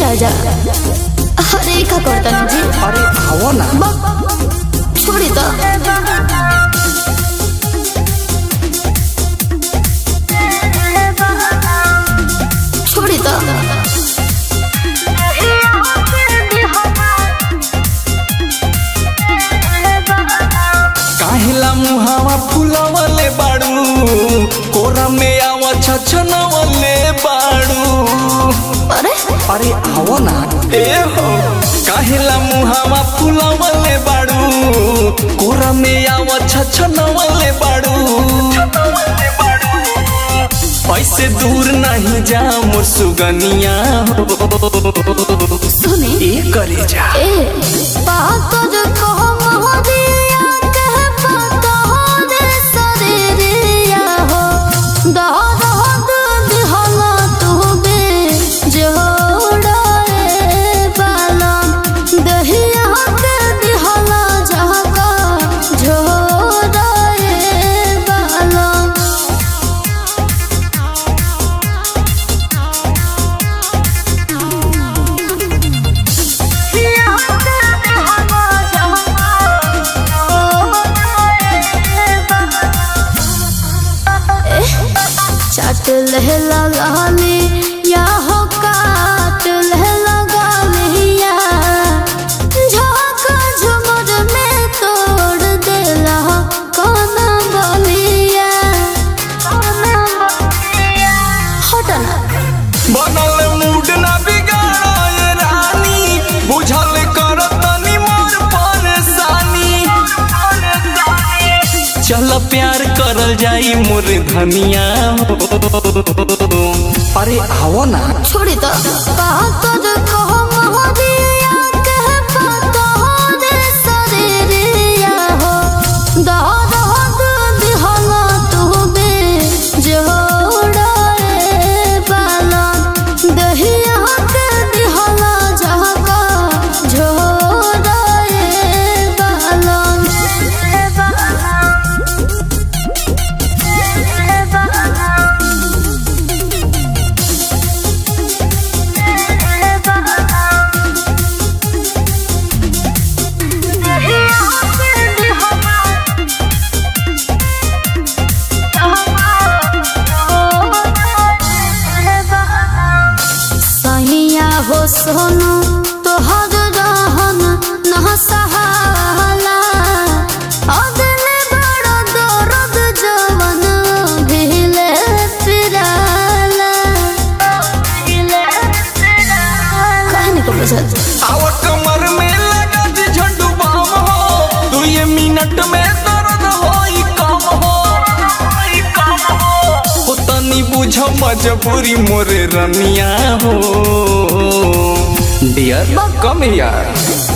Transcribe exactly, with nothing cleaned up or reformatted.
राजा अरे का करता जी अरे आओ ना छोड़ी तो छोड़ी तो काहेला मुहावा फुलावले बाड़ू कोरा में आवा छछनवले बाड़ू अरे अरे आओ ना ए हो काहेला मुहावा फुलावले बाड़ू कोरा में आवा छछनवले बाड़ू ऐसे दूर नहीं जा मोर सुगनिया हो सुनी ए करे जा ए पातर को मोहरिया के पातर शरीरिया हो दर्द दिहला तू बे जोड़े बाला दहिया के दिहला जागा जोड़े बाला चाट लहला लाली या हो काट लहला गालिया झाका झुमर में तोड़ देला कोना बलिया हटना बनल मूड ना बिगाड़ा ये रानी बुझल कर तनी मोर परेशानी चल प्यार करल जाई मोर धनिया हो अरे आओ ना छोड़ी तो पातर को मोहरिया के पातर शरीरिया हो दर्द दिहला तू बे जोड़े बाला दहिया के दिहला जागा जोड़े बाला सहिया हो सोनू तोहर रहन न सहाला अदले बड़ा दर्द जवन भिले फिराला कहने को बुझत आव कमर में लगा दी झंडू बाम हो दू ये मिनट में दर्द होई कम हो ओ तनी बुझ मजबूरी मोरे रनिया हो डियर कम यार